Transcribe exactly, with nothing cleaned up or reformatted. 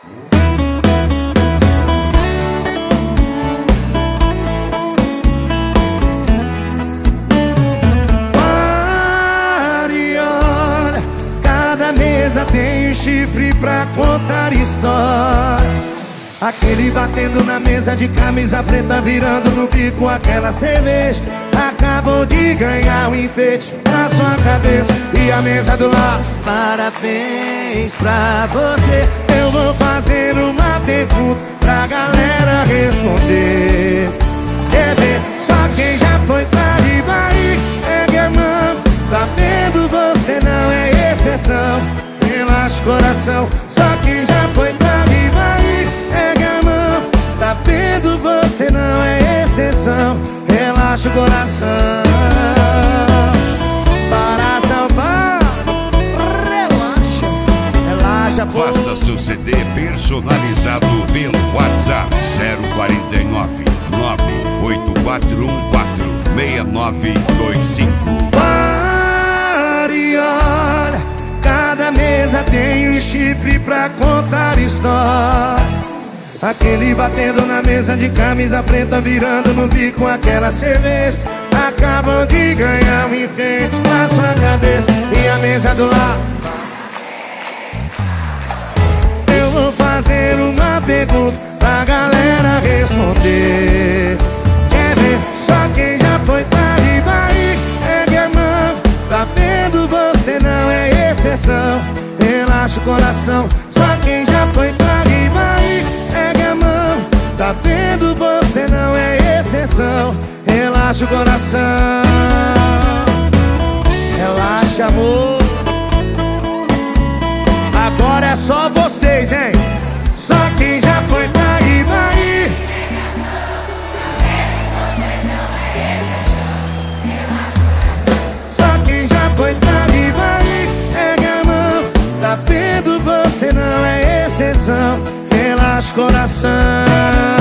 Pare, olha, cada mesa tem um chifre pra contar história. Aquele batendo na mesa de camisa preta, virando no bico aquela cerveja. Acabou de ganhar um enfeite na sua cabeça. E a mesa do lado, parabéns pra você. Eu vou fazer uma pergunta pra galera responder. Quer ver? Só quem já foi pra Ribaí ergue a mão. Tá vendo? Você não é exceção. Relaxa o coração. Só quem já foi pra Ribaí ergue a mão. Tá vendo? Você não é exceção. Relaxa o coração. Para São Paulo, relaxa, relaxa, pô. Faça seu C D personalizado pelo WhatsApp zero quarenta e nove, nove oito quatro um quatro, seis nove dois cinco. Pare, olha, cada mesa tem um chifre pra contar história. Aquele batendo na mesa de camisa preta, virando no bico aquela cerveja. Acabou de ganhar um enfeite na sua cabeça. E a mesa do lado. Eu vou fazer uma pergunta pra galera responder. Quer ver? Só quem já foi pra Ribaí ergue a mão. Tá vendo? Você não é exceção. Relaxa o coração. Só quem já foi pra Ribaí ergue a mão. Tá vendo? Você não é exceção. Relaxa o coração. Relaxa, amor. Agora é só vocês, hein? Só quem já foi pra Ribaí. Só quem já foi pra Ribaí ergue a mão. Tá vendo? Você não é exceção. Relaxa o coração.